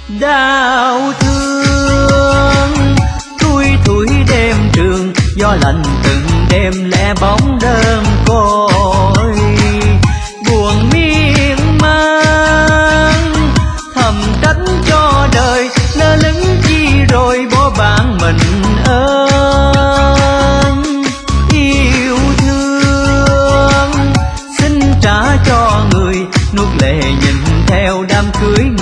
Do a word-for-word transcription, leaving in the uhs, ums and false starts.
đau thương. Thui thui đêm trường gió lạnh từng đêm lẻ bóng đơn côi, buồn miên man thầm trách cho đời lơ lửng chi rồi bỏ bạn mình ơn. Yêu thương xin trả cho người nuốt lệ nhìn theo đám cưới